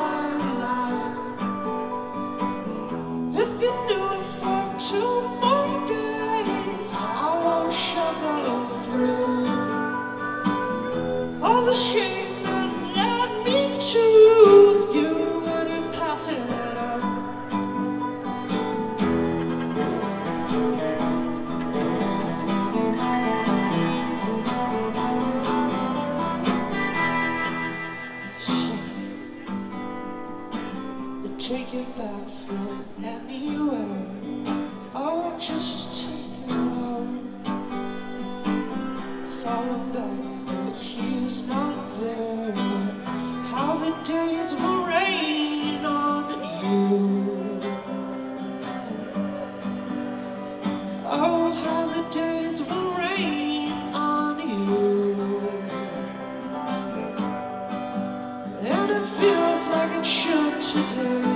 twilight. If you do it for 2 more days, I won't shovel through all the shame that led me to you when you pass it up. Take it back from anywhere. Oh, just take it home. Falling back, but he's not there. How the days will rain on you. Oh, how the days will rain on you. And it feels like it should today.